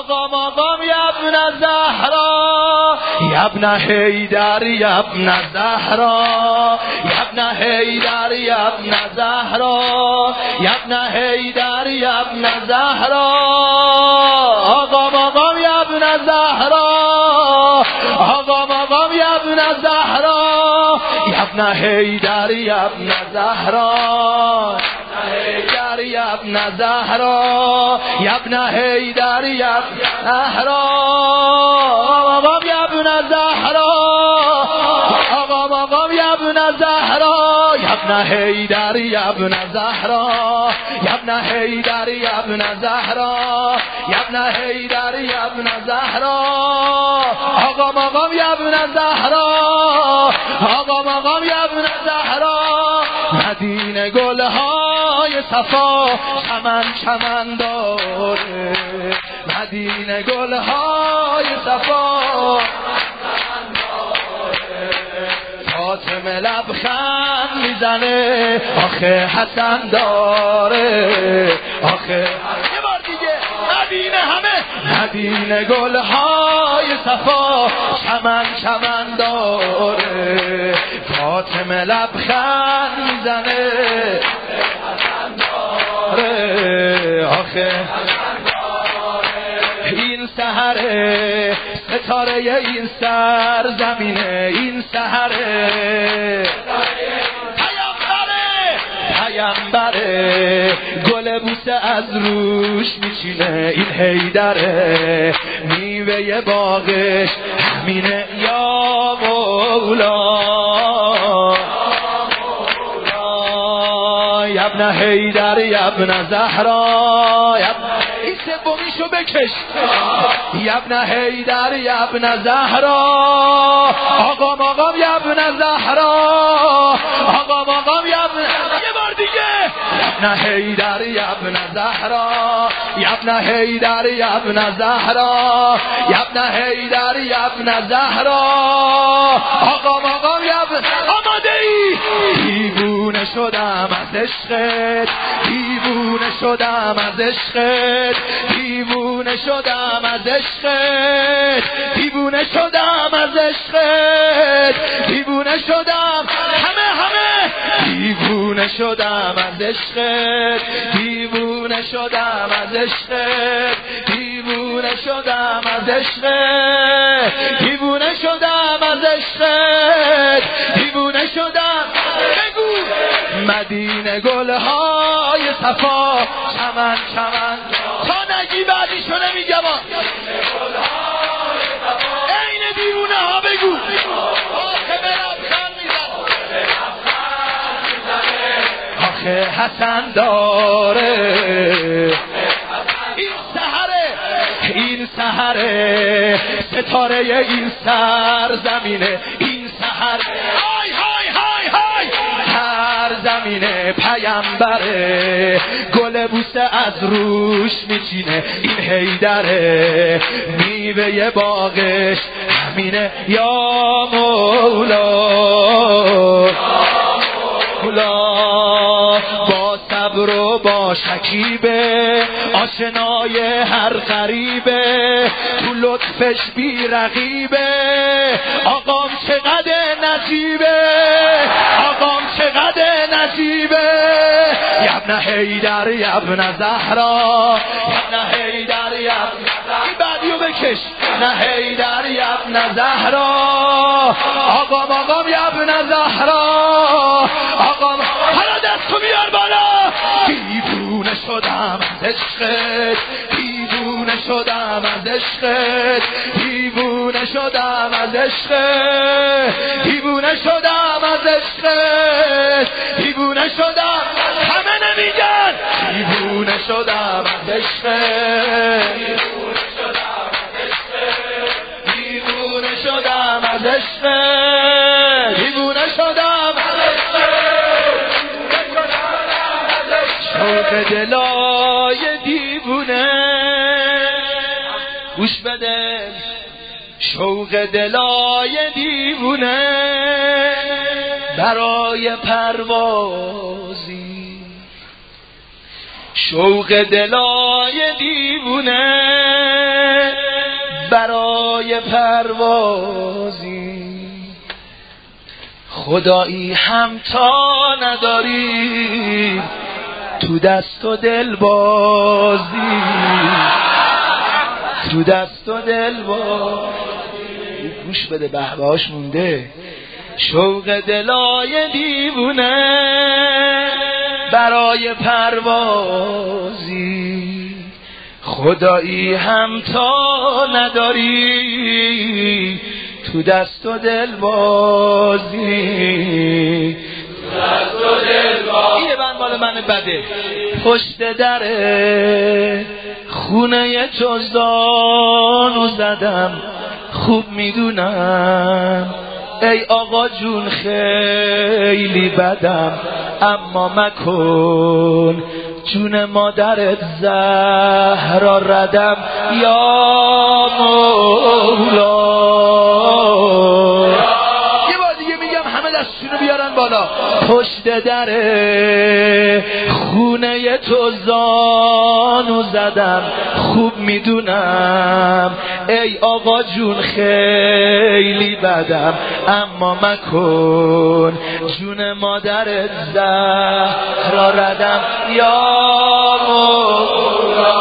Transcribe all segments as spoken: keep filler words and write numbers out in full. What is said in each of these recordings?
آقا مقام یا ابن زهرا یا ابن حیدر یا ابن زهرا یا ابن حیدر یا ابن زهرا یا ابن حیدر یا ابن زهرا آقا مقام یا ابن زهرا آقا مقام یا ابن زهرا یا ابن حیدر یا ابن زهرا حیدر یا ابن زهرا یا ابن حیدر یا ابن زهرا مقام یا ابن زهرا آقا مقام یا ابن زهرا یا ابن حیدر یا ابن زهرا یا ابن حیدر یا ابن زهرا یا ابن حیدر یا ابن زهرا آقا مقام یا ابن زهرا آقا مقام یا ابن زهرا مدینه گلهای صفا چمن چمن داره مدینه گلهای صفا فاطمه لبخند میزنه آخه حسن داره آخه یه بار دیگه مدینه همه مدینه گلهای صفا چمن چمن داره فاطمه لبخند میزنه حسن داره آخه این سحره ستاره این سر زمینه این سحره پیامبره پیامبره گل بوسه از روش میچینه این حیدره میوه باغش همینه یا مولا یا ابن حیدر یا ابن زهرا این سومیشو بکش یا ابن حیدر یا ابن زهرا آقا مقام یا ابن زهرا آقا مقام یا ابن یه بار دیگه یا ابن حیدر یا ابن زهرا یا ابن حیدر یا ابن زهرا یا ابن حیدر یا ابن زهرا آقا مقام یا ابن آماده ای دیوونه شدم از عشقت دیوونه شدم از عشقت دیوونه شدم از عشقت دیوونه شدم از عشقت دیوونه شدم همه همه دیوونه شدم از عشقت دیوونه شدم از عشقت دیوونه شدم از عشقت دیوونه شدم از عشقت دیوونه شدم بگو مدینه گلهای صفا چمن چمن تا نگی بعدیشو نمیگم عین دیوونه ها بگو آخه بلبخند میزن آخه حسن داره این سحره این سحره ستاره این سر زمینه این سحر های های های های هر زمینه پیامبره گل بوسه از روش میچینه این حیدره میوه باغش همینه یا مولا مولا با صبر و با شکیبه آشنای هر غریبه تو لطفش بی رقیبه آقام چقدر نصیبه آقام چقدر نصیبه یا ابن حیدر یا ابن زهرا یا ابن حیدر یا ابن زهرا این بعدیو بکش ابن حیدر یا ابن زهرا آقام آقام یا ابن زهرا آقام حالا دستو بیار بالا دیوونه شدم از عشقت دیوونه شدم از عشقت دیوونه شدم از عشقت دیوونه شدم از عشقت دیوونه شدم همه نمیگن دیوونه شدم از عشقت دیوونه شدم از عشقت دیوونه شدم از عشقت شوق دلای دیوونه گوش بده شوق دلای دیوونه برای پروازی شوق دلای دیوونه برای پروازی خدایی همتا نداری تو دست و دل بازی تو دست و دل بازی. گوش بده بهبهاش مونده. شوق دلای دیوونه برای پروازی خدایی همتا نداری تو دست و دل بازی تو دست و دل بازی. یه بند مال من بده. پشت در خونه تو زانو زدم خوب میدونم ای آقا جون خیلی بدم اما مکن جون مادرت زهرا ردم یا مولا. یه بار دیگه میگم همه دستشونو بیارن بالا. پشت در خونه تو زانو زدم خوب میدونم ای آقا جون خیلی بدم اما مکن جون مادرت زهرا ردم یا مولا.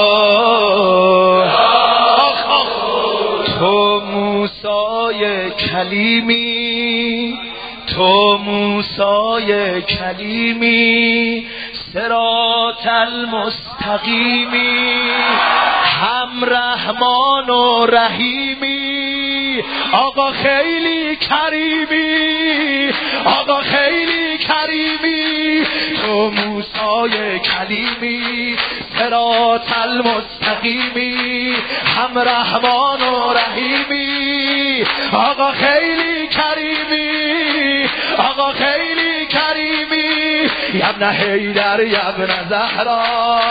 آخ آخ تو موسای کلیمی تو موسای کلیمی صراط المستقیمی هم رحمان و رحیمی آقا خیلی کریمی آقا خیلی کریمی تو موسای کلیمی صراط المستقیمی هم رحمان و رحیمی آقا خیلی کریمی آقا خیلی کریمی یبن حیدر یبن زهرا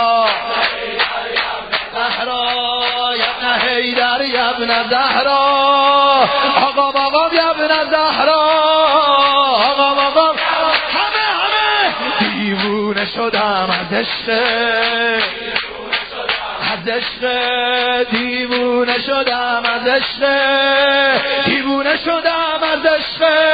زهرا یبن حیدر یبن زهرا آقا آقا یبن زهرا آقا آقا همه همه دیوونه شدم از عشق از عشق دیوونه شدم از عشق دیوونه شدم از عشق